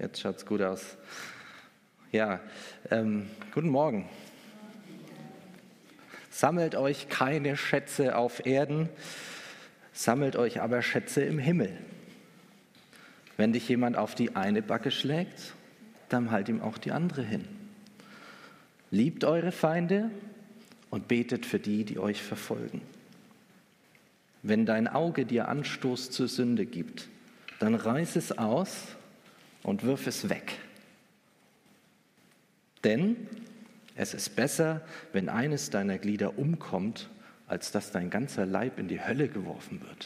Jetzt schaut's gut aus. Ja, guten Morgen. Sammelt euch keine Schätze auf Erden, sammelt euch aber Schätze im Himmel. Wenn dich jemand auf die eine Backe schlägt, dann halt ihm auch die andere hin. Liebt eure Feinde und betet für die, die euch verfolgen. Wenn dein Auge dir Anstoß zur Sünde gibt, dann reiß es aus und wirf es weg. Denn es ist besser, wenn eines deiner Glieder umkommt, als dass dein ganzer Leib in die Hölle geworfen wird.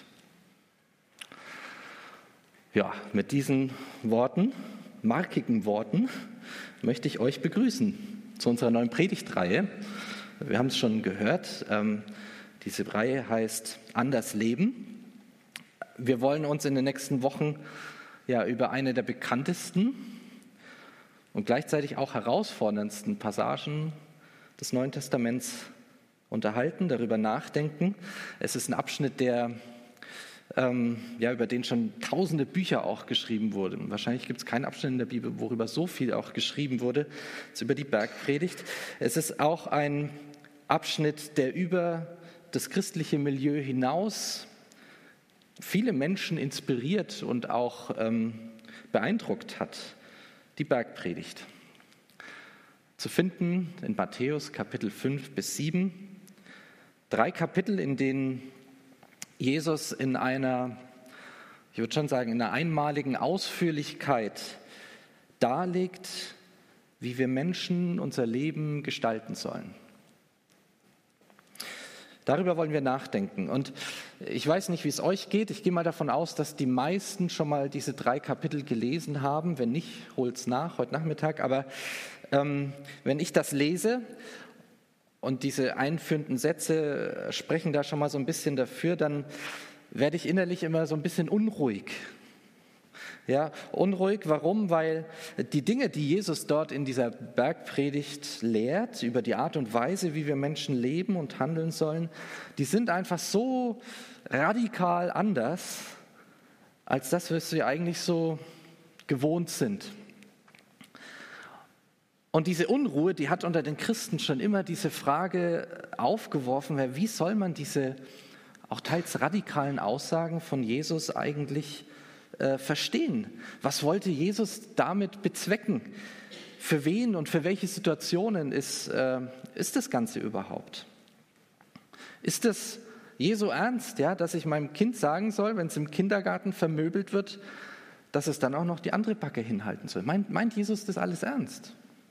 Ja, mit diesen Worten, markigen Worten, möchte ich euch begrüßen zu unserer neuen Predigtreihe. Wir haben es schon gehört, diese Reihe heißt Anders Leben. Wir wollen uns in den nächsten Wochen über eine der bekanntesten und gleichzeitig auch herausforderndsten Passagen des Neuen Testaments unterhalten, darüber nachdenken. Es ist ein Abschnitt, der über den schon tausende Bücher auch geschrieben wurden. Wahrscheinlich gibt es keinen Abschnitt in der Bibel, worüber so viel auch geschrieben wurde, als über die Bergpredigt. Es ist auch ein Abschnitt, der über das christliche Milieu hinaus viele Menschen inspiriert und auch beeindruckt hat. Die Bergpredigt. Zu finden in Matthäus Kapitel 5 bis 7. 3 Kapitel, in denen Jesus in einer, ich würde schon sagen, in einer einmaligen Ausführlichkeit darlegt, wie wir Menschen unser Leben gestalten sollen. Darüber wollen wir nachdenken. Und ich weiß nicht, wie es euch geht. Ich gehe mal davon aus, dass die meisten schon mal diese 3 Kapitel gelesen haben. Wenn nicht, holt's nach heute Nachmittag. Aber wenn ich das lese und diese einführenden Sätze sprechen da schon mal so ein bisschen dafür, dann werde ich innerlich immer so ein bisschen unruhig. Ja, unruhig, warum? Weil die Dinge, die Jesus dort in dieser Bergpredigt lehrt, über die Art und Weise, wie wir Menschen leben und handeln sollen, die sind einfach so radikal anders, als das, was wir eigentlich so gewohnt sind. Und diese Unruhe, die hat unter den Christen schon immer diese Frage aufgeworfen, wie soll man diese auch teils radikalen Aussagen von Jesus eigentlich verstehen. Was wollte Jesus damit bezwecken? Für wen und für welche Situationen ist das Ganze überhaupt? Ist es Jesu Ernst, dass ich meinem Kind sagen soll, wenn es im Kindergarten vermöbelt wird, dass es dann auch noch die andere Backe hinhalten soll? Meint Jesus das alles ernst?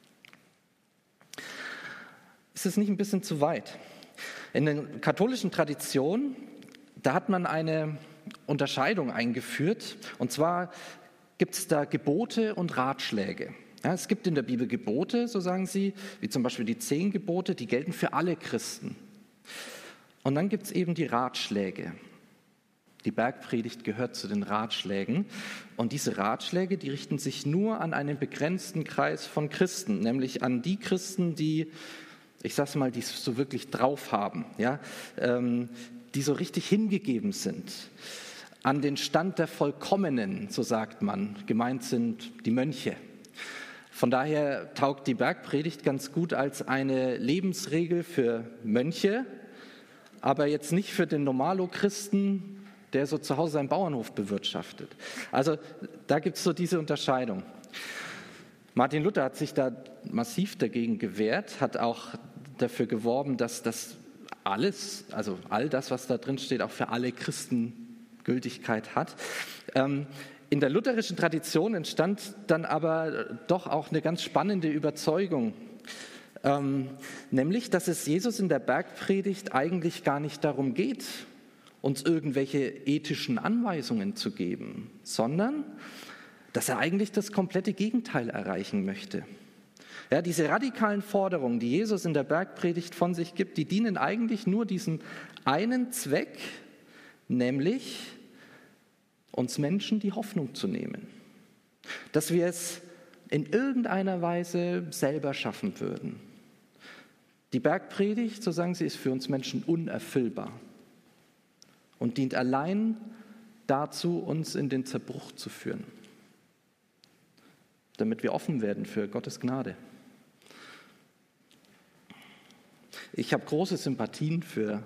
Ist es nicht ein bisschen zu weit? In der katholischen Tradition, da hat man eine Unterscheidung eingeführt. Und zwar gibt es da Gebote und Ratschläge. Ja, es gibt in der Bibel Gebote, so sagen sie, wie zum Beispiel die 10 Gebote, die gelten für alle Christen. Und dann gibt es eben die Ratschläge. Die Bergpredigt gehört zu den Ratschlägen. Und diese Ratschläge, die richten sich nur an einen begrenzten Kreis von Christen, nämlich an die Christen, die, ich sag's mal, die es so wirklich drauf haben, die so richtig hingegeben sind, an den Stand der Vollkommenen, so sagt man. Gemeint sind die Mönche. Von daher taugt die Bergpredigt ganz gut als eine Lebensregel für Mönche, aber jetzt nicht für den Normalo-Christen, der so zu Hause seinen Bauernhof bewirtschaftet. Also da gibt es so diese Unterscheidung. Martin Luther hat sich da massiv dagegen gewehrt, hat auch dafür geworben, dass das alles, also all das, was da drin steht, auch für alle Christen Gültigkeit hat. In der lutherischen Tradition entstand dann aber doch auch eine ganz spannende Überzeugung, nämlich, dass es Jesus in der Bergpredigt eigentlich gar nicht darum geht, uns irgendwelche ethischen Anweisungen zu geben, sondern dass er eigentlich das komplette Gegenteil erreichen möchte. Ja, diese radikalen Forderungen, die Jesus in der Bergpredigt von sich gibt, die dienen eigentlich nur diesem einen Zweck, nämlich uns Menschen die Hoffnung zu nehmen, dass wir es in irgendeiner Weise selber schaffen würden. Die Bergpredigt, so sagen sie, ist für uns Menschen unerfüllbar und dient allein dazu, uns in den Zerbruch zu führen. damit wir offen werden für Gottes Gnade. Ich habe große Sympathien für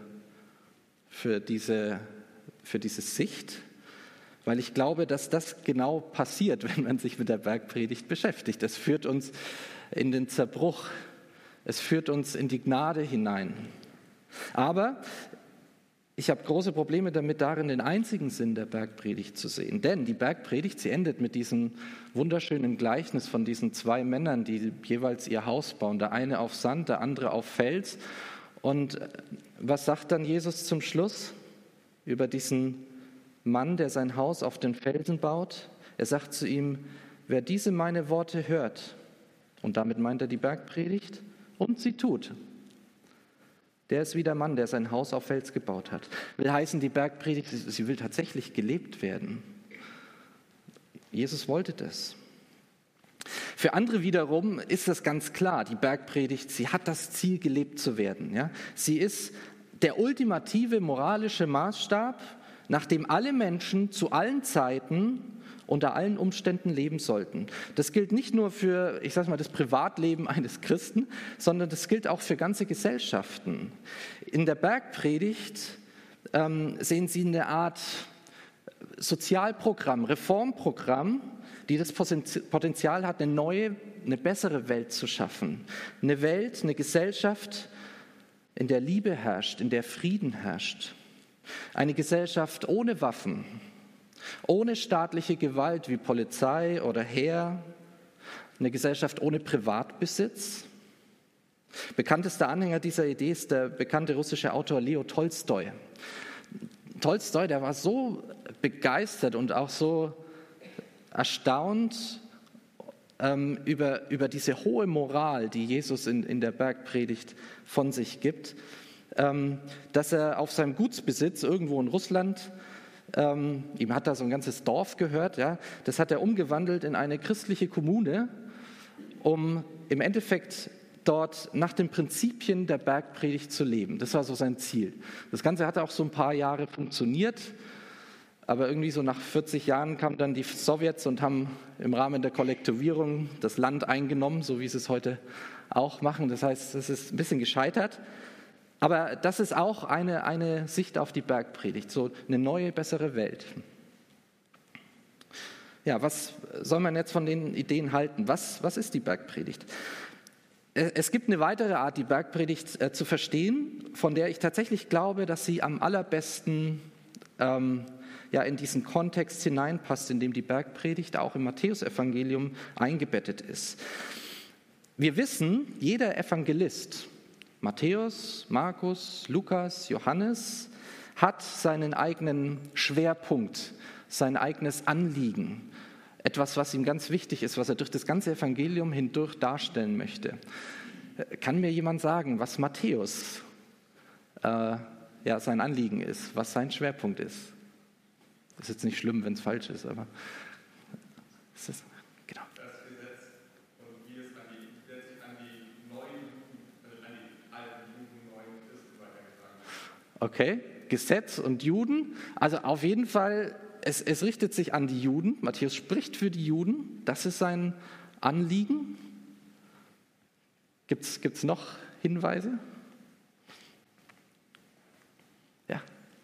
diese Sicht, weil ich glaube, dass das genau passiert, wenn man sich mit der Bergpredigt beschäftigt. Es führt uns in den Zerbruch, es führt uns in die Gnade hinein. Aber ich habe große Probleme damit, darin den einzigen Sinn der Bergpredigt zu sehen. Denn die Bergpredigt, sie endet mit diesem wunderschönen Gleichnis von diesen 2 Männern, die jeweils ihr Haus bauen. Der eine auf Sand, der andere auf Fels. Und was sagt dann Jesus zum Schluss über diesen Mann, der sein Haus auf den Felsen baut? Er sagt zu ihm, wer diese meine Worte hört, und damit meint er die Bergpredigt, und sie tut, der ist wie der Mann, der sein Haus auf Fels gebaut hat. Will heißen, die Bergpredigt, sie will tatsächlich gelebt werden. Jesus wollte das. Für andere wiederum ist das ganz klar, die Bergpredigt, sie hat das Ziel, gelebt zu werden. Ja? Sie ist der ultimative moralische Maßstab, nach dem alle Menschen zu allen Zeiten unter allen Umständen leben sollten. Das gilt nicht nur für, ich sage mal, das Privatleben eines Christen, sondern das gilt auch für ganze Gesellschaften. In der Bergpredigt sehen Sie eine Art Sozialprogramm, Reformprogramm, die das Potenzial hat, eine neue, eine bessere Welt zu schaffen. Eine Welt, eine Gesellschaft, in der Liebe herrscht, in der Frieden herrscht. Eine Gesellschaft ohne Waffen, ohne staatliche Gewalt wie Polizei oder Heer, eine Gesellschaft ohne Privatbesitz. Bekanntester Anhänger dieser Idee ist der bekannte russische Autor Leo Tolstoi. Tolstoi, der war so begeistert und auch so erstaunt über diese hohe Moral, die Jesus in der Bergpredigt von sich gibt, dass er auf seinem Gutsbesitz irgendwo in Russland, ihm hat da so ein ganzes Dorf gehört, ja, das hat er umgewandelt in eine christliche Kommune, um im Endeffekt dort nach den Prinzipien der Bergpredigt zu leben. Das war so sein Ziel. Das Ganze hat auch so ein paar Jahre funktioniert, aber irgendwie so nach 40 Jahren kamen dann die Sowjets und haben im Rahmen der Kollektivierung das Land eingenommen, so wie sie es heute auch machen. Das heißt, es ist ein bisschen gescheitert. Aber das ist auch eine Sicht auf die Bergpredigt, so eine neue, bessere Welt. Ja, was soll man jetzt von den Ideen halten? Was ist die Bergpredigt? Es gibt eine weitere Art, die Bergpredigt zu verstehen, von der ich tatsächlich glaube, dass sie am allerbesten in diesen Kontext hineinpasst, in dem die Bergpredigt auch im Matthäusevangelium eingebettet ist. Wir wissen, jeder Evangelist, Matthäus, Markus, Lukas, Johannes, hat seinen eigenen Schwerpunkt, sein eigenes Anliegen, etwas, was ihm ganz wichtig ist, was er durch das ganze Evangelium hindurch darstellen möchte. Kann mir jemand sagen, was Matthäus sein Anliegen ist, was sein Schwerpunkt ist? Das ist jetzt nicht schlimm, wenn es falsch ist, aber es ist, genau. Das Gesetz und wie es an die neuen, also an die alten Juden, neuen Christen weitergetragen wird. Okay, Gesetz und Juden, also auf jeden Fall, es richtet sich an die Juden. Matthäus spricht für die Juden, das ist sein Anliegen. Gibt's noch Hinweise? Ja.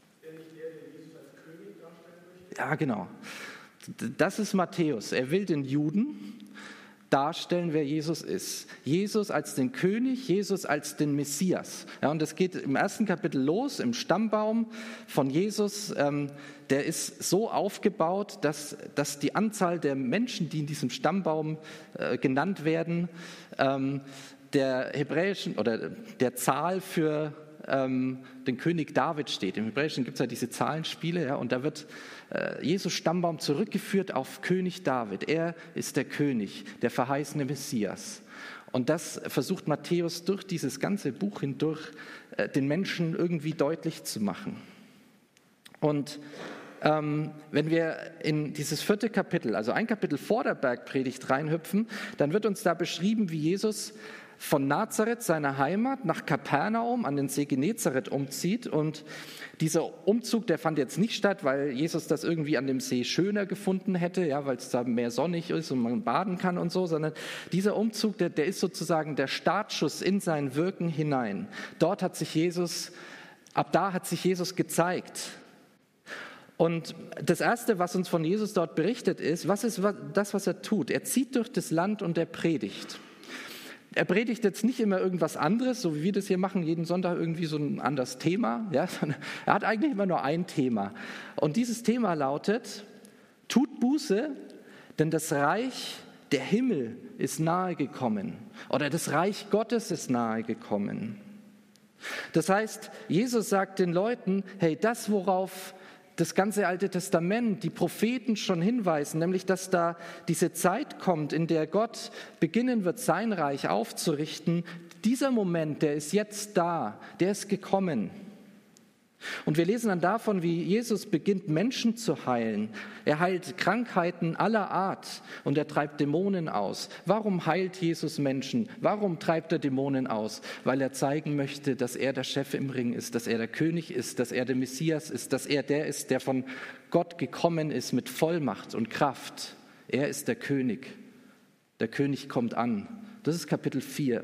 Ja, genau. Das ist Matthäus. Er will den Juden darstellen, wer Jesus ist. Jesus als den König, Jesus als den Messias. Ja, und das geht im ersten Kapitel los, im Stammbaum von Jesus. Der ist so aufgebaut, dass die Anzahl der Menschen, die in diesem Stammbaum genannt werden, der hebräischen oder der Zahl für den König David steht. Im Hebräischen gibt es ja diese Zahlenspiele, ja, und da wird Jesus Stammbaum zurückgeführt auf König David. Er ist der König, der verheißene Messias. Und das versucht Matthäus durch dieses ganze Buch hindurch den Menschen irgendwie deutlich zu machen. Und wenn wir in dieses 4. Kapitel, also ein Kapitel vor der Bergpredigt reinhüpfen, dann wird uns da beschrieben, wie Jesus von Nazareth, seiner Heimat, nach Kapernaum an den See Genezareth umzieht. Und dieser Umzug, der fand jetzt nicht statt, weil Jesus das irgendwie an dem See schöner gefunden hätte, ja, weil es da mehr sonnig ist und man baden kann und so, sondern dieser Umzug, der ist sozusagen der Startschuss in sein Wirken hinein. Ab da hat sich Jesus gezeigt. Und das Erste, was uns von Jesus dort berichtet ist, was ist das, was er tut? Er zieht durch das Land und er predigt. Er predigt jetzt nicht immer irgendwas anderes, so wie wir das hier machen, jeden Sonntag irgendwie so ein anderes Thema, ja, sondern er hat eigentlich immer nur ein Thema. Und dieses Thema lautet: Tut Buße, denn das Reich der Himmel ist nahe gekommen oder das Reich Gottes ist nahe gekommen. Das heißt, Jesus sagt den Leuten, hey, das, worauf das ganze Alte Testament, die Propheten schon hinweisen, nämlich dass da diese Zeit kommt, in der Gott beginnen wird, sein Reich aufzurichten, dieser Moment, der ist jetzt da, der ist gekommen. Und wir lesen dann davon, wie Jesus beginnt, Menschen zu heilen. Er heilt Krankheiten aller Art und er treibt Dämonen aus. Warum heilt Jesus Menschen? Warum treibt er Dämonen aus? Weil er zeigen möchte, dass er der Chef im Ring ist, dass er der König ist, dass er der Messias ist, dass er der ist, der von Gott gekommen ist mit Vollmacht und Kraft. Er ist der König. Der König kommt an. Das ist Kapitel 4.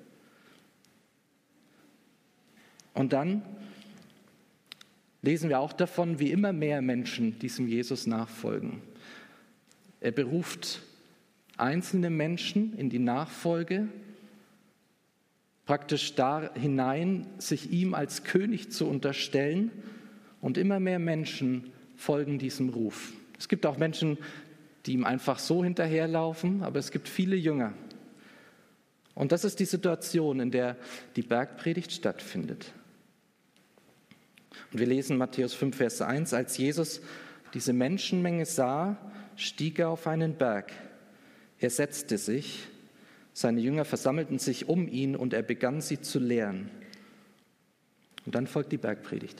Und dann lesen wir auch davon, wie immer mehr Menschen diesem Jesus nachfolgen. Er beruft einzelne Menschen in die Nachfolge, praktisch da hinein, sich ihm als König zu unterstellen, und immer mehr Menschen folgen diesem Ruf. Es gibt auch Menschen, die ihm einfach so hinterherlaufen, aber es gibt viele Jünger. Und das ist die Situation, in der die Bergpredigt stattfindet. Und wir lesen Matthäus 5, Vers 1, als Jesus diese Menschenmenge sah, stieg er auf einen Berg. Er setzte sich, seine Jünger versammelten sich um ihn und er begann sie zu lehren. Und dann folgt die Bergpredigt.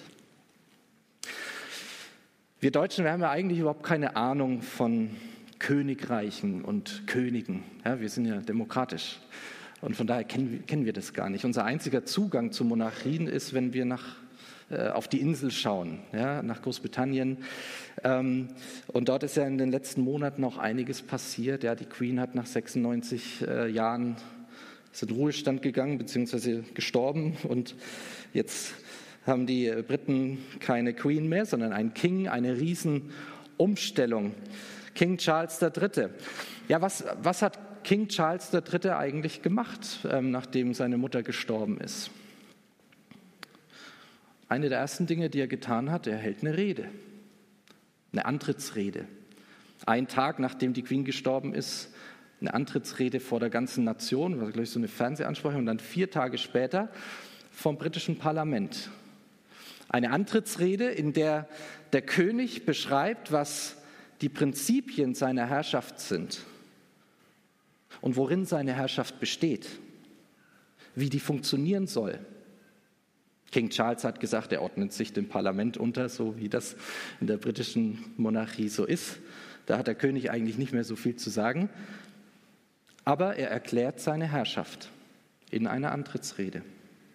Wir Deutschen, wir haben ja eigentlich überhaupt keine Ahnung von Königreichen und Königen. Ja, wir sind ja demokratisch und von daher kennen wir das gar nicht. Unser einziger Zugang zu Monarchien ist, wenn wir auf die Insel schauen, ja, nach Großbritannien. Und dort ist ja in den letzten Monaten auch einiges passiert. Ja, die Queen hat nach 96 Jahren ist in Ruhestand gegangen bzw. gestorben. Und jetzt haben die Briten keine Queen mehr, sondern einen King, eine Riesenumstellung. King Charles III. Ja, was hat King Charles III. Eigentlich gemacht, nachdem seine Mutter gestorben ist? Eine der ersten Dinge, die er getan hat, er hält eine Rede, eine Antrittsrede. Einen Tag, nachdem die Queen gestorben ist, eine Antrittsrede vor der ganzen Nation, war, glaube ich, so eine Fernsehansprache, und dann 4 Tage später vom britischen Parlament. Eine Antrittsrede, in der der König beschreibt, was die Prinzipien seiner Herrschaft sind und worin seine Herrschaft besteht, wie die funktionieren soll. King Charles hat gesagt, er ordnet sich dem Parlament unter, so wie das in der britischen Monarchie so ist. Da hat der König eigentlich nicht mehr so viel zu sagen. Aber er erklärt seine Herrschaft in einer Antrittsrede.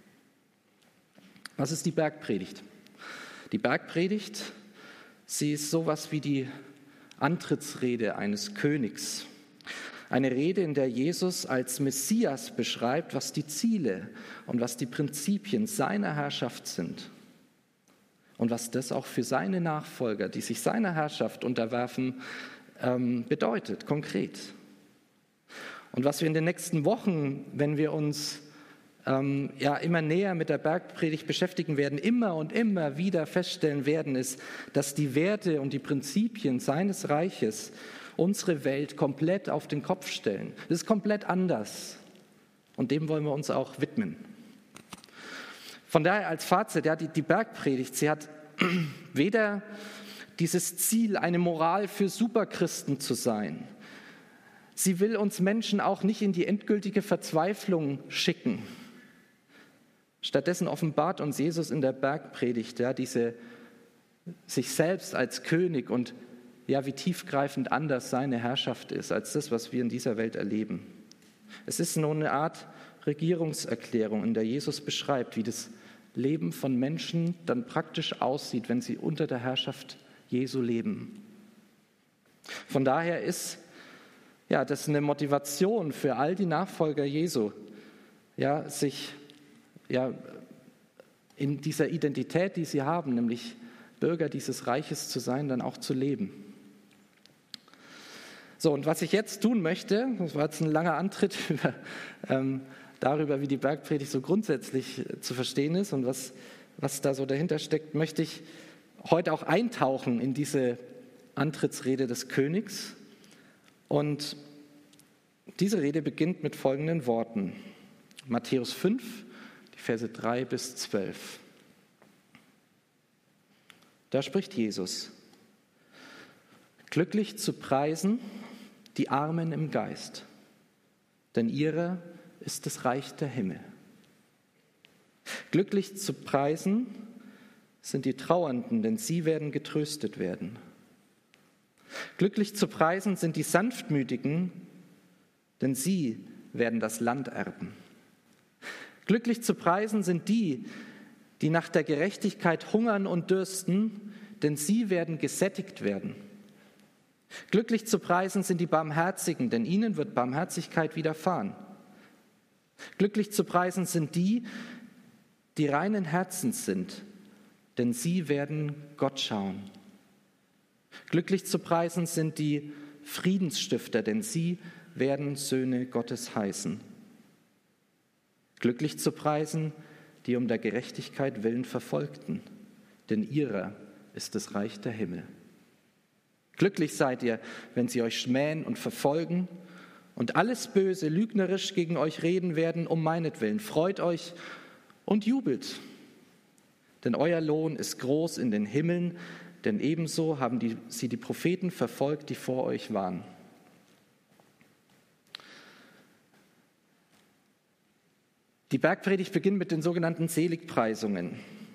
Was ist die Bergpredigt? Die Bergpredigt, sie ist sowas wie die Antrittsrede eines Königs. Eine Rede, in der Jesus als Messias beschreibt, was die Ziele und was die Prinzipien seiner Herrschaft sind. Und was das auch für seine Nachfolger, die sich seiner Herrschaft unterwerfen, bedeutet, konkret. Und was wir in den nächsten Wochen, wenn wir uns immer näher mit der Bergpredigt beschäftigen werden, immer und immer wieder feststellen werden, ist, dass die Werte und die Prinzipien seines Reiches unsere Welt komplett auf den Kopf stellen. Das ist komplett anders. Und dem wollen wir uns auch widmen. Von daher als Fazit, ja, die Bergpredigt, sie hat weder dieses Ziel, eine Moral für Superchristen zu sein. Sie will uns Menschen auch nicht in die endgültige Verzweiflung schicken. Stattdessen offenbart uns Jesus in der Bergpredigt, ja, sich selbst als König und ja, wie tiefgreifend anders seine Herrschaft ist, als das, was wir in dieser Welt erleben. Es ist nur eine Art Regierungserklärung, in der Jesus beschreibt, wie das Leben von Menschen dann praktisch aussieht, wenn sie unter der Herrschaft Jesu leben. Von daher ist das eine Motivation für all die Nachfolger Jesu, sich in dieser Identität, die sie haben, nämlich Bürger dieses Reiches zu sein, dann auch zu leben. So, und was ich jetzt tun möchte, das war jetzt ein langer Antritt darüber, wie die Bergpredigt so grundsätzlich zu verstehen ist und was da so dahinter steckt, möchte ich heute auch eintauchen in diese Antrittsrede des Königs. Und diese Rede beginnt mit folgenden Worten. Matthäus 5, die Verse 3 bis 12. Da spricht Jesus: Glücklich zu preisen die Armen im Geist, denn ihrer ist das Reich der Himmel. Glücklich zu preisen sind die Trauernden, denn sie werden getröstet werden. Glücklich zu preisen sind die Sanftmütigen, denn sie werden das Land erben. Glücklich zu preisen sind die, die nach der Gerechtigkeit hungern und dürsten, denn sie werden gesättigt werden. Glücklich zu preisen sind die Barmherzigen, denn ihnen wird Barmherzigkeit widerfahren. Glücklich zu preisen sind die, die reinen Herzens sind, denn sie werden Gott schauen. Glücklich zu preisen sind die Friedensstifter, denn sie werden Söhne Gottes heißen. Glücklich zu preisen, die um der Gerechtigkeit willen Verfolgten, denn ihrer ist das Reich der Himmel. Glücklich seid ihr, wenn sie euch schmähen und verfolgen und alles Böse lügnerisch gegen euch reden werden, um meinetwillen. Freut euch und jubelt, denn euer Lohn ist groß in den Himmeln, denn ebenso haben sie die Propheten verfolgt, die vor euch waren. Die Bergpredigt beginnt mit den sogenannten Seligpreisungen.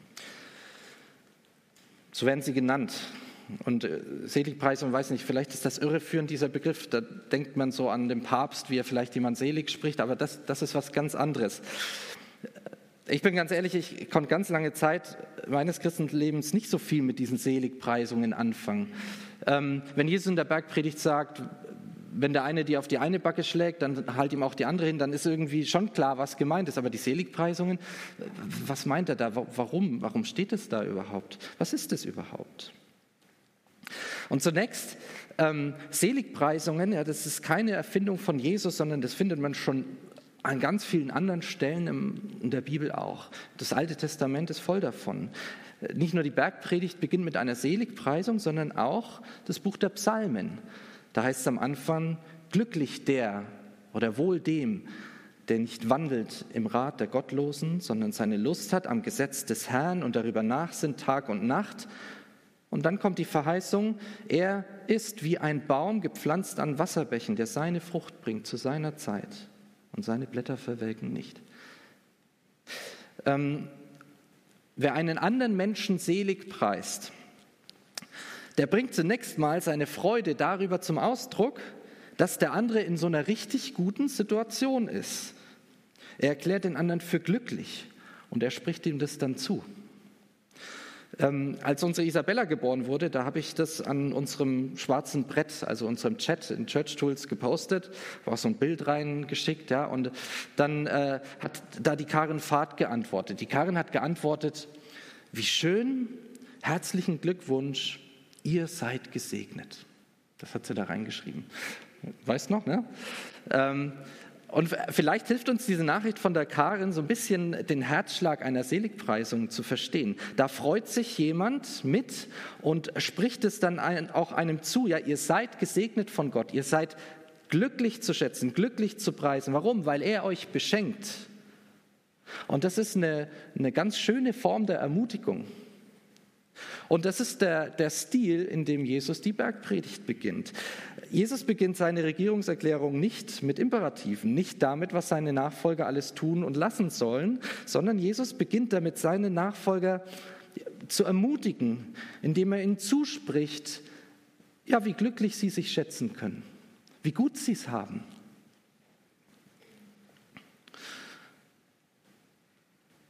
So werden sie genannt. Und Seligpreisung, weiß nicht, vielleicht ist das irreführend, dieser Begriff. Da denkt man so an den Papst, wie er vielleicht jemand selig spricht, aber das ist was ganz anderes. Ich bin ganz ehrlich, ich konnte ganz lange Zeit meines Christenlebens nicht so viel mit diesen Seligpreisungen anfangen. Wenn Jesus in der Bergpredigt sagt, wenn der eine dir auf die eine Backe schlägt, dann halt ihm auch die andere hin, dann ist irgendwie schon klar, was gemeint ist. Aber die Seligpreisungen, was meint er da? Warum? Warum steht es da überhaupt? Was ist es überhaupt? Und zunächst, Seligpreisungen, das ist keine Erfindung von Jesus, sondern das findet man schon an ganz vielen anderen Stellen in der Bibel auch. Das Alte Testament ist voll davon. Nicht nur die Bergpredigt beginnt mit einer Seligpreisung, sondern auch das Buch der Psalmen. Da heißt es am Anfang, glücklich der oder wohl dem, der nicht wandelt im Rat der Gottlosen, sondern seine Lust hat am Gesetz des Herrn und darüber nachsinnt Tag und Nacht. Und dann kommt die Verheißung, er ist wie ein Baum gepflanzt an Wasserbächen, der seine Frucht bringt zu seiner Zeit und seine Blätter verwelken nicht. Wer einen anderen Menschen selig preist, der bringt zunächst mal seine Freude darüber zum Ausdruck, dass der andere in so einer richtig guten Situation ist. Er erklärt den anderen für glücklich und er spricht ihm das dann zu. Als unsere Isabella geboren wurde, da habe ich das an unserem schwarzen Brett, also unserem Chat in Church Tools gepostet, war auch so ein Bild reingeschickt, ja, und dann hat da die Karin Fahrt geantwortet. Die Karin hat geantwortet, wie schön, herzlichen Glückwunsch, ihr seid gesegnet. Das hat sie da reingeschrieben. Weißt noch, ne? Und vielleicht hilft uns diese Nachricht von der Karin so ein bisschen den Herzschlag einer Seligpreisung zu verstehen. Da freut sich jemand mit und spricht es dann auch einem zu. Ja, ihr seid gesegnet von Gott. Ihr seid glücklich zu schätzen, glücklich zu preisen. Warum? Weil er euch beschenkt. Und das ist eine ganz schöne Form der Ermutigung. Und das ist der Stil, in dem Jesus die Bergpredigt beginnt. Jesus beginnt seine Regierungserklärung nicht mit Imperativen, nicht damit, was seine Nachfolger alles tun und lassen sollen, sondern Jesus beginnt damit, seine Nachfolger zu ermutigen, indem er ihnen zuspricht, ja, wie glücklich sie sich schätzen können, wie gut sie es haben.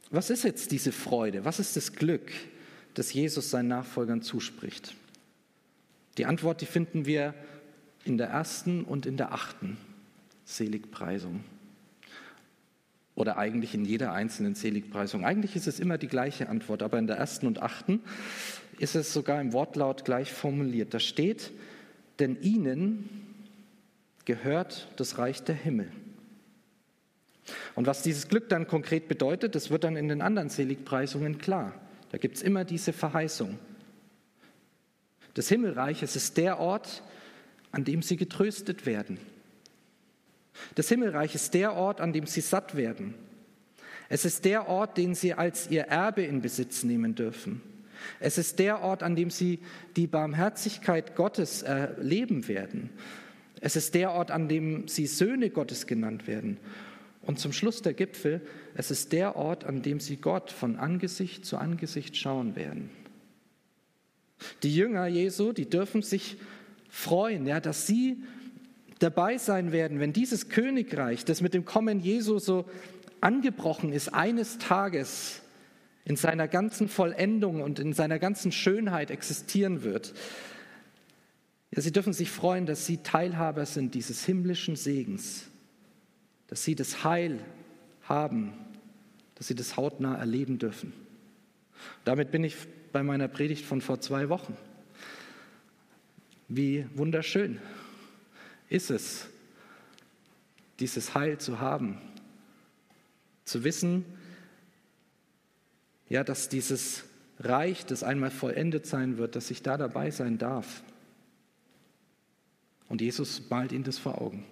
Was ist jetzt diese Freude? Was ist das Glück, das Jesus seinen Nachfolgern zuspricht? Die Antwort, die finden wir in der 1. und in der 8. Seligpreisung. Oder eigentlich in jeder einzelnen Seligpreisung. Eigentlich ist es immer die gleiche Antwort, aber in der 1. und 8. ist es sogar im Wortlaut gleich formuliert. Da steht, denn ihnen gehört das Reich der Himmel. Und was dieses Glück dann konkret bedeutet, das wird dann in den anderen Seligpreisungen klar. Da gibt es immer diese Verheißung. Das Himmelreich, es ist der Ort, an dem sie getröstet werden. Das Himmelreich ist der Ort, an dem sie satt werden. Es ist der Ort, den sie als ihr Erbe in Besitz nehmen dürfen. Es ist der Ort, an dem sie die Barmherzigkeit Gottes erleben werden. Es ist der Ort, an dem sie Söhne Gottes genannt werden. Und zum Schluss der Gipfel, es ist der Ort, an dem sie Gott von Angesicht zu Angesicht schauen werden. Die Jünger Jesu, die dürfen sich freuen, ja, dass sie dabei sein werden, wenn dieses Königreich, das mit dem Kommen Jesu so angebrochen ist, eines Tages in seiner ganzen Vollendung und in seiner ganzen Schönheit existieren wird. Ja, sie dürfen sich freuen, dass sie Teilhaber sind dieses himmlischen Segens, dass sie das Heil haben, dass sie das hautnah erleben dürfen. Damit bin ich bei meiner Predigt von vor 2 Wochen. Wie wunderschön ist es, dieses Heil zu haben, zu wissen, ja, dass dieses Reich, das einmal vollendet sein wird, dass ich da dabei sein darf. Und Jesus malt ihnen das vor Augen.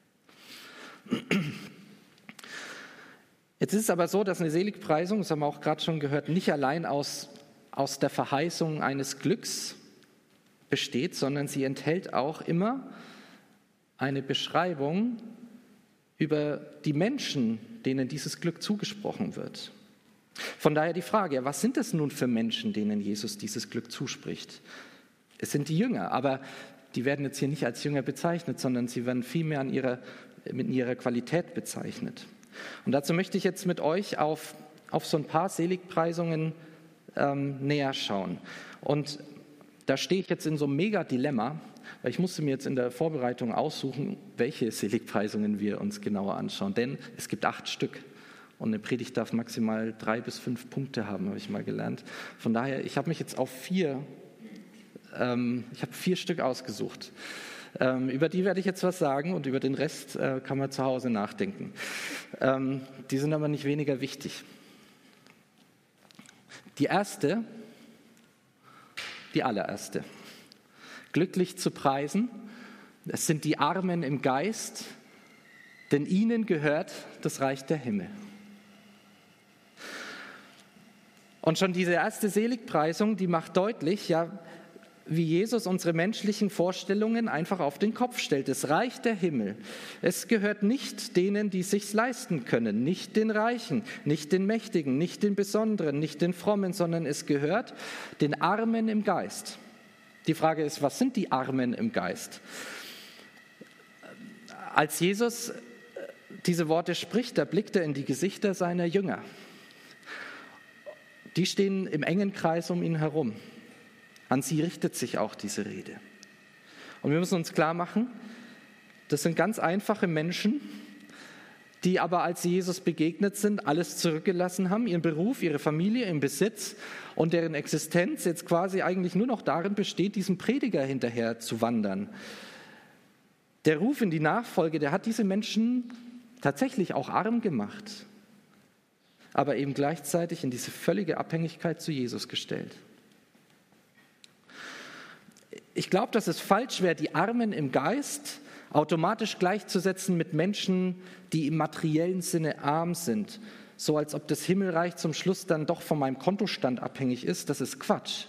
Jetzt ist es aber so, dass eine Seligpreisung, das haben wir auch gerade schon gehört, nicht allein aus der Verheißung eines Glücks besteht, sondern sie enthält auch immer eine Beschreibung über die Menschen, denen dieses Glück zugesprochen wird. Von daher die Frage, was sind es nun für Menschen, denen Jesus dieses Glück zuspricht? Es sind die Jünger, aber die werden jetzt hier nicht als Jünger bezeichnet, sondern sie werden vielmehr mit ihrer Qualität bezeichnet. Und dazu möchte ich jetzt mit euch auf so ein paar Seligpreisungen näher schauen. Und da stehe ich jetzt in so einem Mega-Dilemma, weil ich musste mir jetzt in der Vorbereitung aussuchen, welche Seligpreisungen wir uns genauer anschauen. Denn es gibt 8 Stück und eine Predigt darf maximal 3 bis 5 Punkte haben, habe ich mal gelernt. Von daher, ich habe mich jetzt auf 4 Stück ausgesucht. Über die werde ich jetzt was sagen und über den Rest kann man zu Hause nachdenken. Die sind aber nicht weniger wichtig. Die allererste. Glücklich zu preisen, es sind die Armen im Geist, denn ihnen gehört das Reich der Himmel. Und schon diese erste Seligpreisung, die macht deutlich, ja, wie Jesus unsere menschlichen Vorstellungen einfach auf den Kopf stellt. Das Reich der Himmel, es gehört nicht denen, die es sich leisten können, nicht den Reichen, nicht den Mächtigen, nicht den Besonderen, nicht den Frommen, sondern es gehört den Armen im Geist. Die Frage ist, was sind die Armen im Geist? Als Jesus diese Worte spricht, da blickt er in die Gesichter seiner Jünger. Die stehen im engen Kreis um ihn herum. An sie richtet sich auch diese Rede. Und wir müssen uns klar machen, das sind ganz einfache Menschen, die aber, als sie Jesus begegnet sind, alles zurückgelassen haben, ihren Beruf, ihre Familie, ihren Besitz und deren Existenz jetzt quasi eigentlich nur noch darin besteht, diesem Prediger hinterher zu wandern. Der Ruf in die Nachfolge, der hat diese Menschen tatsächlich auch arm gemacht, aber eben gleichzeitig in diese völlige Abhängigkeit zu Jesus gestellt. Ich glaube, dass es falsch wäre, die Armen im Geist automatisch gleichzusetzen mit Menschen, die im materiellen Sinne arm sind. So als ob das Himmelreich zum Schluss dann doch von meinem Kontostand abhängig ist. Das ist Quatsch.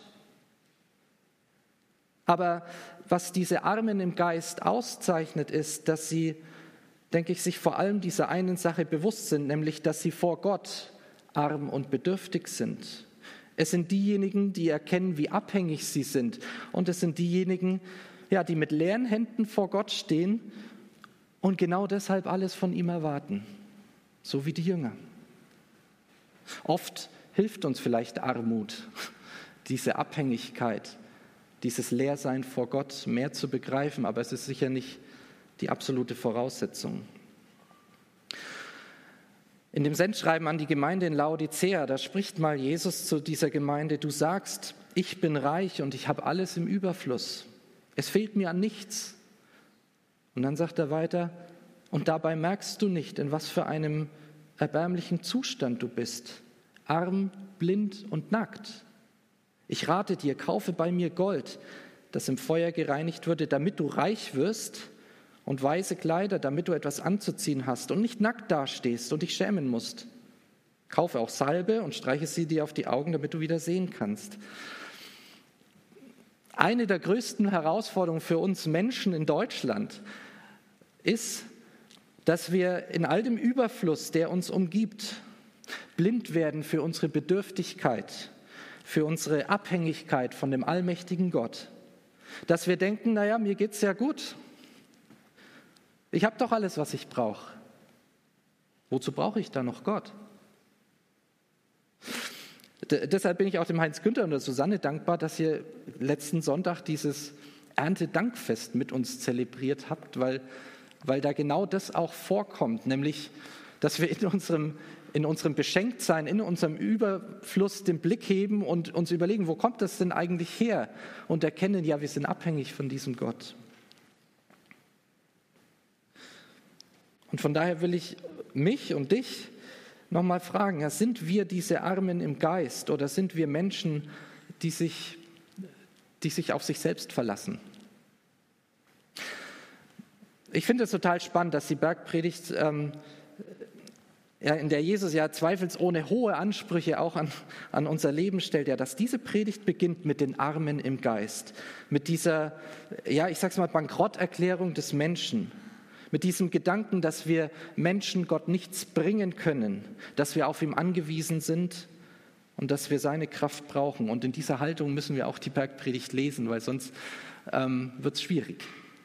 Aber was diese Armen im Geist auszeichnet, ist, dass sie, denke ich, sich vor allem dieser einen Sache bewusst sind, nämlich, dass sie vor Gott arm und bedürftig sind. Es sind diejenigen, die erkennen, wie abhängig sie sind. Und es sind diejenigen, ja, die mit leeren Händen vor Gott stehen und genau deshalb alles von ihm erwarten. So wie die Jünger. Oft hilft uns vielleicht Armut, diese Abhängigkeit, dieses Leersein vor Gott mehr zu begreifen, aber es ist sicher nicht die absolute Voraussetzung. In dem Sendschreiben an die Gemeinde in Laodicea, da spricht mal Jesus zu dieser Gemeinde: Du sagst, ich bin reich und ich habe alles im Überfluss. Es fehlt mir an nichts. Und dann sagt er weiter: Und dabei merkst du nicht, in was für einem erbärmlichen Zustand du bist. Arm, blind und nackt. Ich rate dir, kaufe bei mir Gold, das im Feuer gereinigt wurde, damit du reich wirst, und weiße Kleider, damit du etwas anzuziehen hast und nicht nackt dastehst und dich schämen musst. Kaufe auch Salbe und streiche sie dir auf die Augen, damit du wieder sehen kannst. Eine der größten Herausforderungen für uns Menschen in Deutschland ist, dass wir in all dem Überfluss, der uns umgibt, blind werden für unsere Bedürftigkeit, für unsere Abhängigkeit von dem allmächtigen Gott. Dass wir denken, naja, mir geht's ja gut. Ich habe doch alles, was ich brauche. Wozu brauche ich da noch Gott? Deshalb bin ich auch dem Heinz Günther und der Susanne dankbar, dass ihr letzten Sonntag dieses Erntedankfest mit uns zelebriert habt, weil da genau das auch vorkommt, nämlich, dass wir in unserem Beschenktsein, in unserem Überfluss den Blick heben und uns überlegen, wo kommt das denn eigentlich her? Und erkennen, ja, wir sind abhängig von diesem Gott. Und von daher will ich mich und dich nochmal fragen, ja, sind wir diese Armen im Geist oder sind wir Menschen, die sich auf sich selbst verlassen? Ich finde es total spannend, dass die Bergpredigt, in der Jesus ja zweifelsohne hohe Ansprüche auch an unser Leben stellt, ja, dass diese Predigt beginnt mit den Armen im Geist, mit dieser, ja, ich sag's mal, Bankrotterklärung des Menschen, mit diesem Gedanken, dass wir Menschen Gott nichts bringen können, dass wir auf ihn angewiesen sind und dass wir seine Kraft brauchen. Und in dieser Haltung müssen wir auch die Bergpredigt lesen, weil sonst wird es schwierig.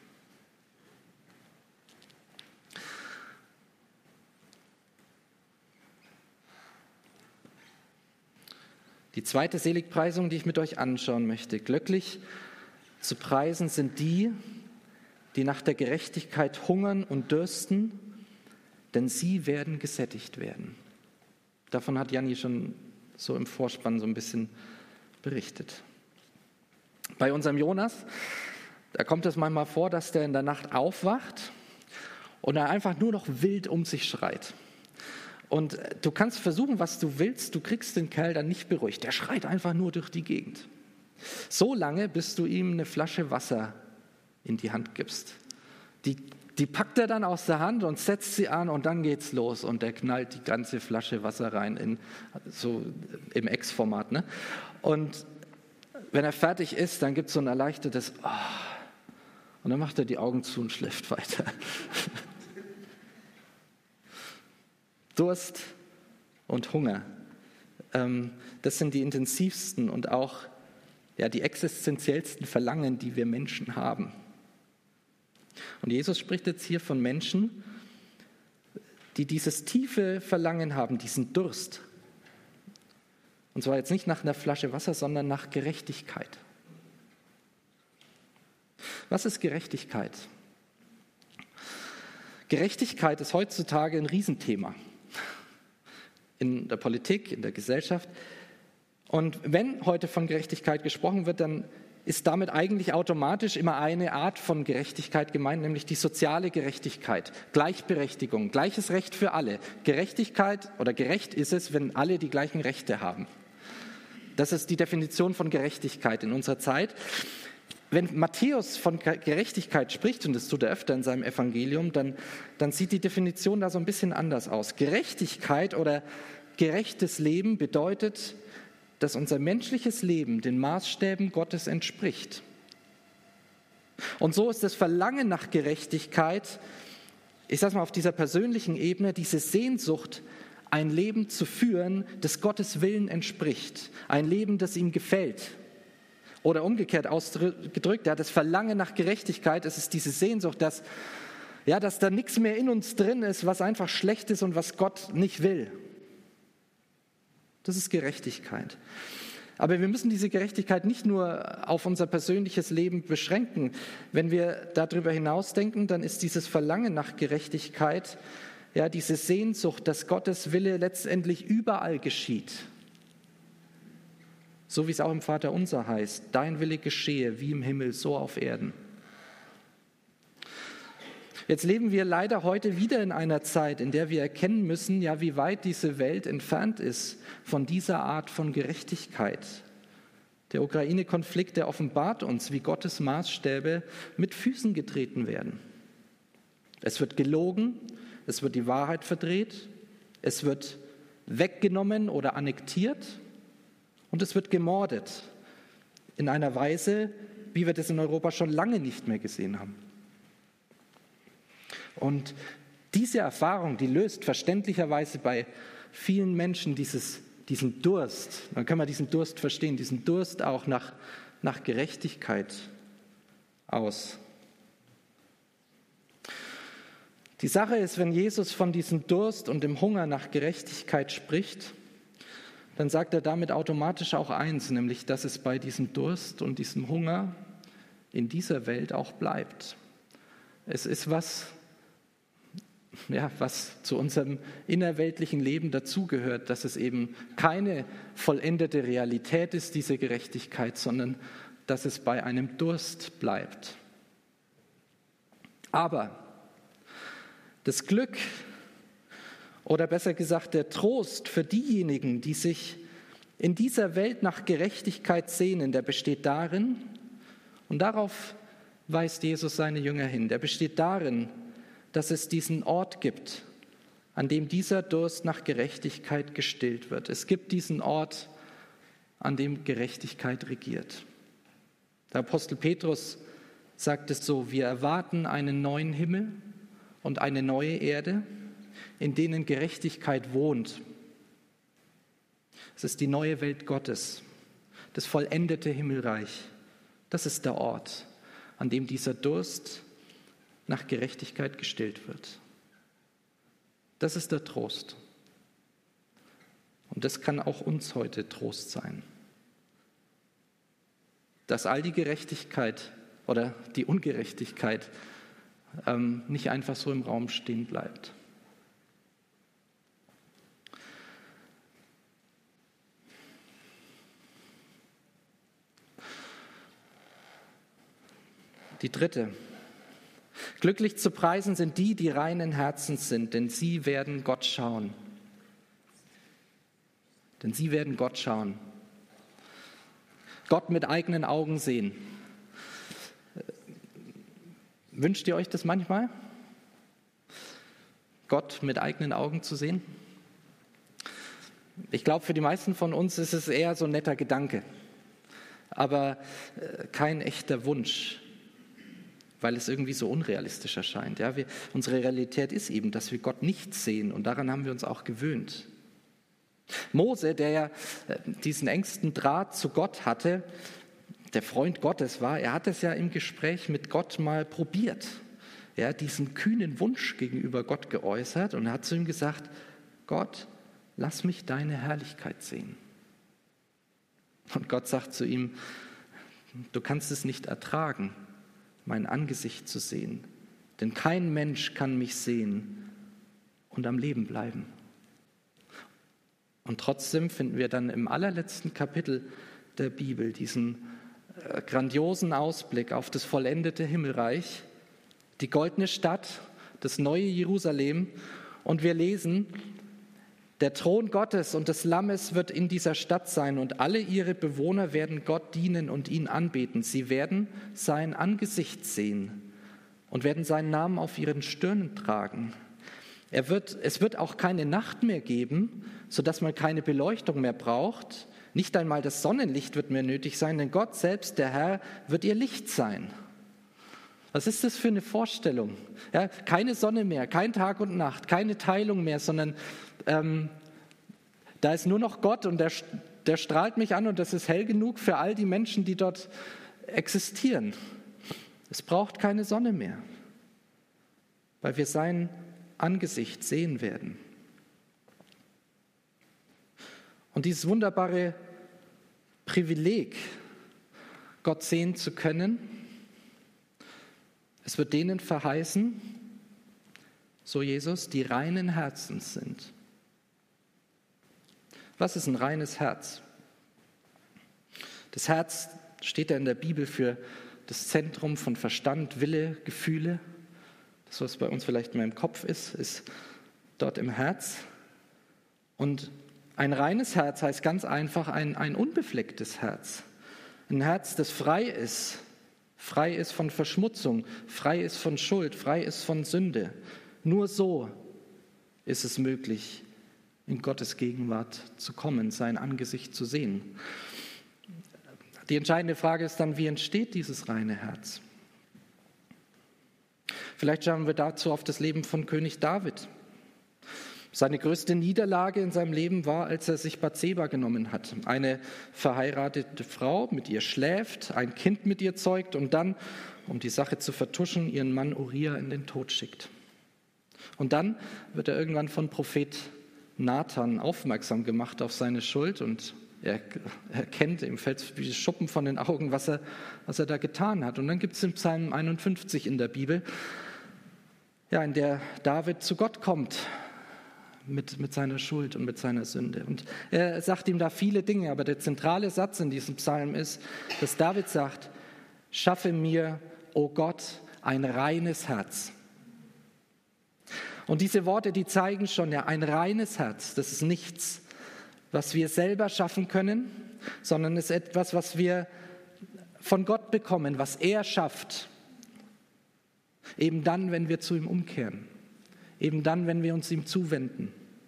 Die zweite Seligpreisung, die ich mit euch anschauen möchte: Glücklich zu preisen sind die, die nach der Gerechtigkeit hungern und dürsten, denn sie werden gesättigt werden. Davon hat Janni schon so im Vorspann so ein bisschen berichtet. Bei unserem Jonas, da kommt es manchmal vor, dass der in der Nacht aufwacht und er einfach nur noch wild um sich schreit. Und du kannst versuchen, was du willst, du kriegst den Kerl dann nicht beruhigt. Der schreit einfach nur durch die Gegend. So lange, bis du ihm eine Flasche Wasser in die Hand gibst. Die packt er dann aus der Hand und setzt sie an und dann geht's los und er knallt die ganze Flasche Wasser rein, so im Ex-Format. Ne? Und wenn er fertig ist, dann gibt es so ein erleichtertes Oh. Und dann macht er die Augen zu und schläft weiter. Durst und Hunger, das sind die intensivsten und auch die existenziellsten Verlangen, die wir Menschen haben. Und Jesus spricht jetzt hier von Menschen, die dieses tiefe Verlangen haben, diesen Durst. Und zwar jetzt nicht nach einer Flasche Wasser, sondern nach Gerechtigkeit. Was ist Gerechtigkeit? Gerechtigkeit ist heutzutage ein Riesenthema. In der Politik, in der Gesellschaft. Und wenn heute von Gerechtigkeit gesprochen wird, dann ist damit eigentlich automatisch immer eine Art von Gerechtigkeit gemeint, nämlich die soziale Gerechtigkeit, Gleichberechtigung, gleiches Recht für alle. Gerechtigkeit oder gerecht ist es, wenn alle die gleichen Rechte haben. Das ist die Definition von Gerechtigkeit in unserer Zeit. Wenn Matthäus von Gerechtigkeit spricht, und das tut er öfter in seinem Evangelium, dann sieht die Definition da so ein bisschen anders aus. Gerechtigkeit oder gerechtes Leben bedeutet, dass unser menschliches Leben den Maßstäben Gottes entspricht. Und so ist das Verlangen nach Gerechtigkeit, ich sage mal auf dieser persönlichen Ebene, diese Sehnsucht, ein Leben zu führen, das Gottes Willen entspricht, ein Leben, das ihm gefällt. Oder umgekehrt ausgedrückt, das Verlangen nach Gerechtigkeit, es ist diese Sehnsucht, dass da nichts mehr in uns drin ist, was einfach schlecht ist und was Gott nicht will. Das ist Gerechtigkeit. Aber wir müssen diese Gerechtigkeit nicht nur auf unser persönliches Leben beschränken. Wenn wir darüber hinausdenken, dann ist dieses Verlangen nach Gerechtigkeit, ja, diese Sehnsucht, dass Gottes Wille letztendlich überall geschieht. So wie es auch im Vaterunser heißt, dein Wille geschehe, wie im Himmel, so auf Erden. Jetzt leben wir leider heute wieder in einer Zeit, in der wir erkennen müssen, ja, wie weit diese Welt entfernt ist von dieser Art von Gerechtigkeit. Der Ukraine-Konflikt, der offenbart uns, wie Gottes Maßstäbe mit Füßen getreten werden. Es wird gelogen, es wird die Wahrheit verdreht, es wird weggenommen oder annektiert und es wird gemordet in einer Weise, wie wir das in Europa schon lange nicht mehr gesehen haben. Und diese Erfahrung, die löst verständlicherweise bei vielen Menschen diesen Durst, dann kann man diesen Durst verstehen, diesen Durst auch nach Gerechtigkeit aus. Die Sache ist, wenn Jesus von diesem Durst und dem Hunger nach Gerechtigkeit spricht, dann sagt er damit automatisch auch eins, nämlich, dass es bei diesem Durst und diesem Hunger in dieser Welt auch bleibt. Es ist was zu unserem innerweltlichen Leben dazugehört, dass es eben keine vollendete Realität ist, diese Gerechtigkeit, sondern dass es bei einem Durst bleibt. Aber das Glück, oder besser gesagt der Trost für diejenigen, die sich in dieser Welt nach Gerechtigkeit sehnen, der besteht darin, und darauf weist Jesus seine Jünger hin, der besteht darin, dass es diesen Ort gibt, an dem dieser Durst nach Gerechtigkeit gestillt wird. Es gibt diesen Ort, an dem Gerechtigkeit regiert. Der Apostel Petrus sagt es so: Wir erwarten einen neuen Himmel und eine neue Erde, in denen Gerechtigkeit wohnt. Es ist die neue Welt Gottes, das vollendete Himmelreich. Das ist der Ort, an dem dieser Durst nach Gerechtigkeit gestillt wird. Das ist der Trost. Und das kann auch uns heute Trost sein. Dass all die Gerechtigkeit oder die Ungerechtigkeit nicht einfach so im Raum stehen bleibt. Die dritte: Glücklich zu preisen sind die, die reinen Herzens sind, denn sie werden Gott schauen. Denn sie werden Gott schauen. Gott mit eigenen Augen sehen. Wünscht ihr euch das manchmal? Gott mit eigenen Augen zu sehen? Ich glaube, für die meisten von uns ist es eher so ein netter Gedanke, aber kein echter Wunsch, weil es irgendwie so unrealistisch erscheint. Ja, unsere Realität ist eben, dass wir Gott nicht sehen, und daran haben wir uns auch gewöhnt. Mose, der ja diesen engsten Draht zu Gott hatte, der Freund Gottes war, er hat es ja im Gespräch mit Gott mal probiert. Er hat diesen kühnen Wunsch gegenüber Gott geäußert und hat zu ihm gesagt: Gott, lass mich deine Herrlichkeit sehen. Und Gott sagt zu ihm: Du kannst es nicht ertragen, mein Angesicht zu sehen, denn kein Mensch kann mich sehen und am Leben bleiben. Und trotzdem finden wir dann im allerletzten Kapitel der Bibel diesen grandiosen Ausblick auf das vollendete Himmelreich, die goldene Stadt, das neue Jerusalem, und wir lesen: Der Thron Gottes und des Lammes wird in dieser Stadt sein, und alle ihre Bewohner werden Gott dienen und ihn anbeten. Sie werden sein Angesicht sehen und werden seinen Namen auf ihren Stirnen tragen. Es wird auch keine Nacht mehr geben, sodass man keine Beleuchtung mehr braucht. Nicht einmal das Sonnenlicht wird mehr nötig sein, denn Gott selbst, der Herr, wird ihr Licht sein. Was ist das für eine Vorstellung? Ja, keine Sonne mehr, kein Tag und Nacht, keine Teilung mehr, sondern da ist nur noch Gott, und der strahlt mich an, und das ist hell genug für all die Menschen, die dort existieren. Es braucht keine Sonne mehr, weil wir sein Angesicht sehen werden. Und dieses wunderbare Privileg, Gott sehen zu können, es wird denen verheißen, so Jesus, die reinen Herzens sind. Was ist ein reines Herz? Das Herz steht ja in der Bibel für das Zentrum von Verstand, Wille, Gefühle. Das, was bei uns vielleicht mehr im Kopf ist dort im Herz. Und ein reines Herz heißt ganz einfach ein unbeflecktes Herz. Ein Herz, das frei ist von Verschmutzung, frei ist von Schuld, frei ist von Sünde. Nur so ist es möglich, in Gottes Gegenwart zu kommen, sein Angesicht zu sehen. Die entscheidende Frage ist dann, wie entsteht dieses reine Herz? Vielleicht schauen wir dazu auf das Leben von König David. Seine größte Niederlage in seinem Leben war, als er sich Bathseba genommen hat. Eine verheiratete Frau mit ihr schläft, ein Kind mit ihr zeugt und dann, um die Sache zu vertuschen, ihren Mann Uria in den Tod schickt. Und dann wird er irgendwann von Prophet Nathan aufmerksam gemacht auf seine Schuld und er erkennt, ihm fällt wie Schuppen von den Augen, was er da getan hat. Und dann gibt es im Psalm 51 in der Bibel, in der David zu Gott kommt mit seiner Schuld und mit seiner Sünde. Und er sagt ihm da viele Dinge, aber der zentrale Satz in diesem Psalm ist, dass David sagt, schaffe mir, o Gott, ein reines Herz. Und diese Worte, die zeigen schon, ein reines Herz, das ist nichts, was wir selber schaffen können, sondern es ist etwas, was wir von Gott bekommen, was er schafft. Eben dann, wenn wir zu ihm umkehren. Eben dann, wenn wir uns ihm zuwenden.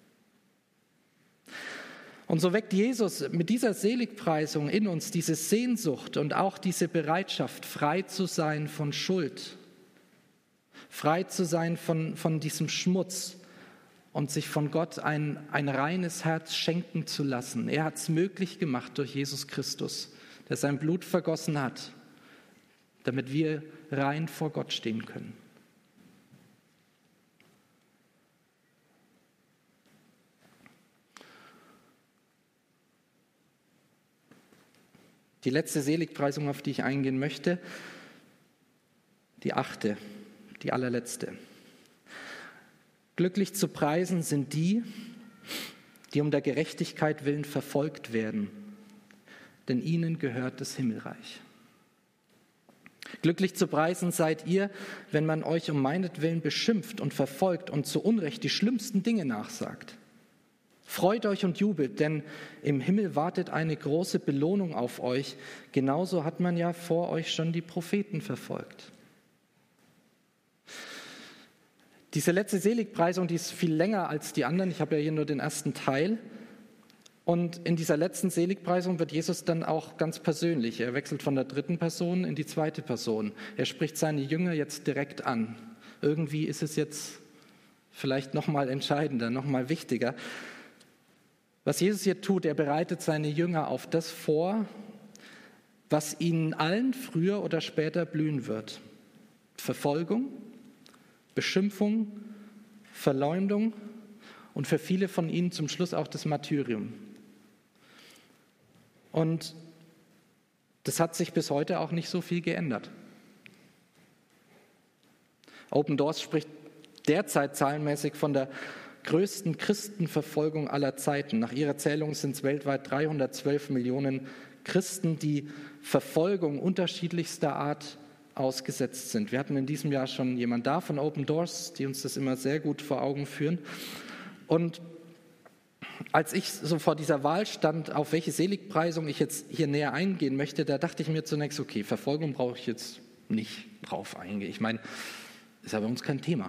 Und so weckt Jesus mit dieser Seligpreisung in uns diese Sehnsucht und auch diese Bereitschaft, frei zu sein von Schuld, frei zu sein von diesem Schmutz und sich von Gott ein reines Herz schenken zu lassen. Er hat es möglich gemacht durch Jesus Christus, der sein Blut vergossen hat, damit wir rein vor Gott stehen können. Die letzte Seligpreisung, auf die ich eingehen möchte, die 8., die allerletzte. Glücklich zu preisen sind die, die um der Gerechtigkeit willen verfolgt werden, denn ihnen gehört das Himmelreich. Glücklich zu preisen seid ihr, wenn man euch um meinetwillen beschimpft und verfolgt und zu Unrecht die schlimmsten Dinge nachsagt. Freut euch und jubelt, denn im Himmel wartet eine große Belohnung auf euch. Genauso hat man ja vor euch schon die Propheten verfolgt. Diese letzte Seligpreisung, die ist viel länger als die anderen. Ich habe ja hier nur den ersten Teil. Und in dieser letzten Seligpreisung wird Jesus dann auch ganz persönlich. Er wechselt von der dritten Person in die zweite Person. Er spricht seine Jünger jetzt direkt an. Irgendwie ist es jetzt vielleicht noch mal entscheidender, noch mal wichtiger. Was Jesus hier tut, er bereitet seine Jünger auf das vor, was ihnen allen früher oder später blühen wird. Verfolgung, Beschimpfung, Verleumdung und für viele von ihnen zum Schluss auch das Martyrium. Und das hat sich bis heute auch nicht so viel geändert. Open Doors spricht derzeit zahlenmäßig von der größten Christenverfolgung aller Zeiten. Nach ihrer Zählung sind es weltweit 312 Millionen Christen, die Verfolgung unterschiedlichster Art ausgesetzt sind. Wir hatten in diesem Jahr schon jemanden da von Open Doors, die uns das immer sehr gut vor Augen führen. Und als ich so vor dieser Wahl stand, auf welche Seligpreisung ich jetzt hier näher eingehen möchte, da dachte ich mir zunächst, okay, Verfolgung brauche ich jetzt nicht drauf eingehen. Ich meine, ist ja bei uns kein Thema.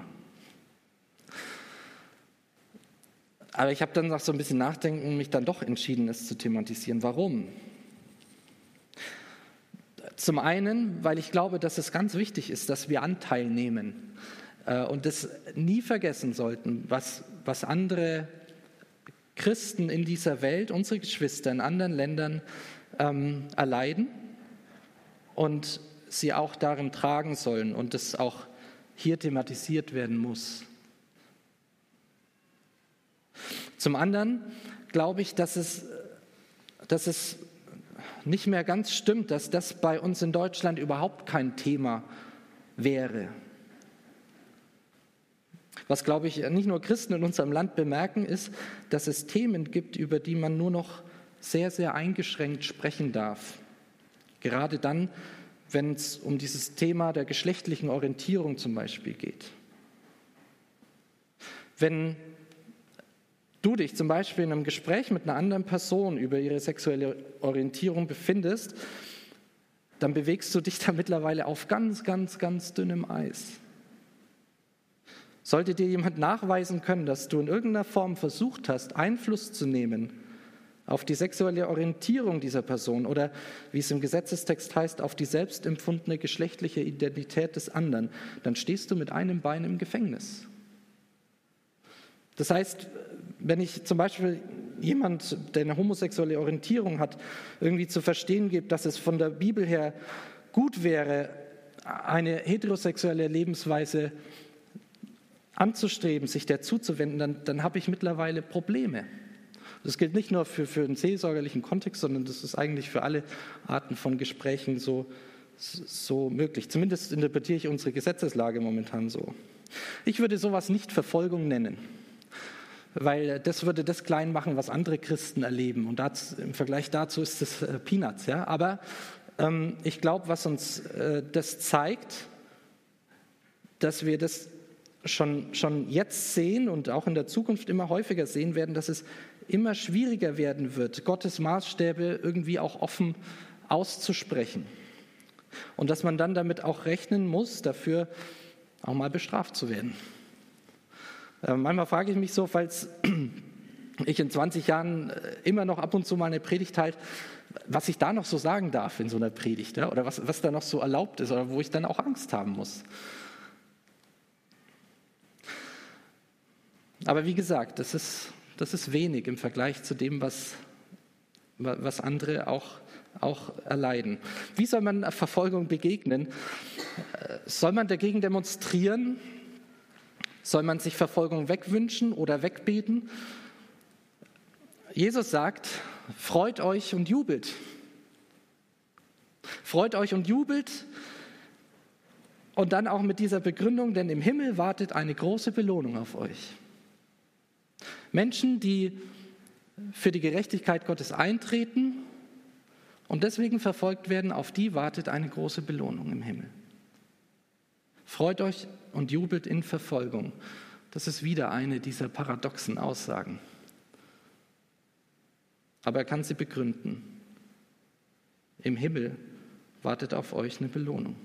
Aber ich habe dann nach so ein bisschen Nachdenken mich dann doch entschieden, es zu thematisieren. Warum? Zum einen, weil ich glaube, dass es ganz wichtig ist, dass wir Anteil nehmen und das nie vergessen sollten, was andere Christen in dieser Welt, unsere Geschwister in anderen Ländern erleiden und sie auch darin tragen sollen und das auch hier thematisiert werden muss. Zum anderen glaube ich, dass es dass es nicht mehr ganz stimmt, dass das bei uns in Deutschland überhaupt kein Thema wäre. Was, glaube ich, nicht nur Christen in unserem Land bemerken, ist, dass es Themen gibt, über die man nur noch sehr, sehr eingeschränkt sprechen darf. Gerade dann, wenn es um dieses Thema der geschlechtlichen Orientierung zum Beispiel geht. Wenn du dich zum Beispiel in einem Gespräch mit einer anderen Person über ihre sexuelle Orientierung befindest, dann bewegst du dich da mittlerweile auf ganz, ganz, ganz dünnem Eis. Sollte dir jemand nachweisen können, dass du in irgendeiner Form versucht hast, Einfluss zu nehmen auf die sexuelle Orientierung dieser Person oder, wie es im Gesetzestext heißt, auf die selbstempfundene geschlechtliche Identität des anderen, dann stehst du mit einem Bein im Gefängnis. Das heißt, wenn ich zum Beispiel jemand, der eine homosexuelle Orientierung hat, irgendwie zu verstehen gebe, dass es von der Bibel her gut wäre, eine heterosexuelle Lebensweise anzustreben, sich der zuzuwenden, dann habe ich mittlerweile Probleme. Das gilt nicht nur für einen seelsorgerlichen Kontext, sondern das ist eigentlich für alle Arten von Gesprächen so möglich. Zumindest interpretiere ich unsere Gesetzeslage momentan so. Ich würde sowas nicht Verfolgung nennen, weil das würde das klein machen, was andere Christen erleben. Und im Vergleich dazu ist das Peanuts. Ja? Aber ich glaube, was uns das zeigt, dass wir das schon jetzt sehen und auch in der Zukunft immer häufiger sehen werden, dass es immer schwieriger werden wird, Gottes Maßstäbe irgendwie auch offen auszusprechen. Und dass man dann damit auch rechnen muss, dafür auch mal bestraft zu werden. Manchmal frage ich mich so, falls ich in 20 Jahren immer noch ab und zu mal eine Predigt halte, was ich da noch so sagen darf in so einer Predigt, ja? Oder was da noch so erlaubt ist oder wo ich dann auch Angst haben muss. Aber wie gesagt, das ist wenig im Vergleich zu dem, was andere auch erleiden. Wie soll man Verfolgung begegnen? Soll man dagegen demonstrieren? Soll man sich Verfolgung wegwünschen oder wegbeten? Jesus sagt, freut euch und jubelt. Freut euch und jubelt. Und dann auch mit dieser Begründung, denn im Himmel wartet eine große Belohnung auf euch. Menschen, die für die Gerechtigkeit Gottes eintreten und deswegen verfolgt werden, auf die wartet eine große Belohnung im Himmel. Freut euch und jubelt in Verfolgung. Das ist wieder eine dieser paradoxen Aussagen. Aber er kann sie begründen. Im Himmel wartet auf euch eine Belohnung.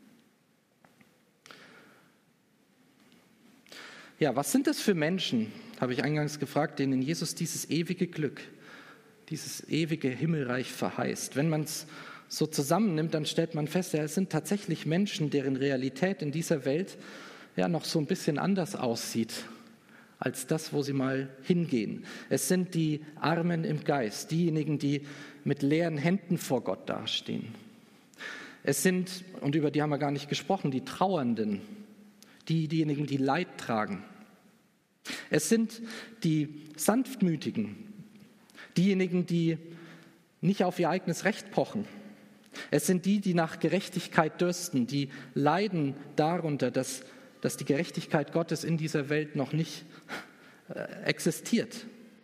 Ja, was sind das für Menschen, habe ich eingangs gefragt, denen Jesus dieses ewige Glück, dieses ewige Himmelreich verheißt? Wenn man es so zusammennimmt, dann stellt man fest, ja, es sind tatsächlich Menschen, deren Realität in dieser Welt ja noch so ein bisschen anders aussieht als das, wo sie mal hingehen. Es sind die Armen im Geist, diejenigen, die mit leeren Händen vor Gott dastehen. Es sind, und über die haben wir gar nicht gesprochen, die Trauernden, diejenigen, die Leid tragen. Es sind die Sanftmütigen, diejenigen, die nicht auf ihr eigenes Recht pochen. Es sind die nach Gerechtigkeit dürsten, die leiden darunter, dass die Gerechtigkeit Gottes in dieser Welt noch nicht existiert.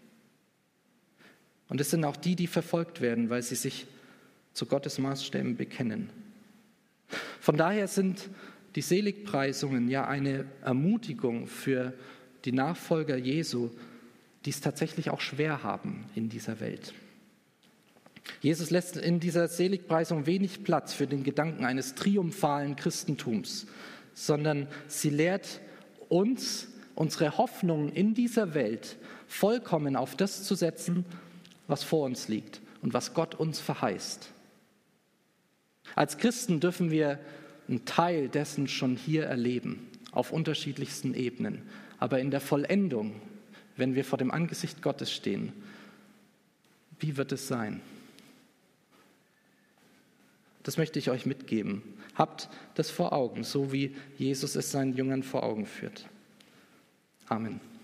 Und es sind auch die verfolgt werden, weil sie sich zu Gottes Maßstäben bekennen. Von daher sind die Seligpreisungen ja eine Ermutigung für die Nachfolger Jesu, die es tatsächlich auch schwer haben in dieser Welt. Jesus lässt in dieser Seligpreisung wenig Platz für den Gedanken eines triumphalen Christentums, sondern sie lehrt uns, unsere Hoffnung in dieser Welt vollkommen auf das zu setzen, was vor uns liegt und was Gott uns verheißt. Als Christen dürfen wir einen Teil dessen schon hier erleben, auf unterschiedlichsten Ebenen. Aber in der Vollendung, wenn wir vor dem Angesicht Gottes stehen, wie wird es sein? Das möchte ich euch mitgeben. Habt das vor Augen, so wie Jesus es seinen Jüngern vor Augen führt. Amen.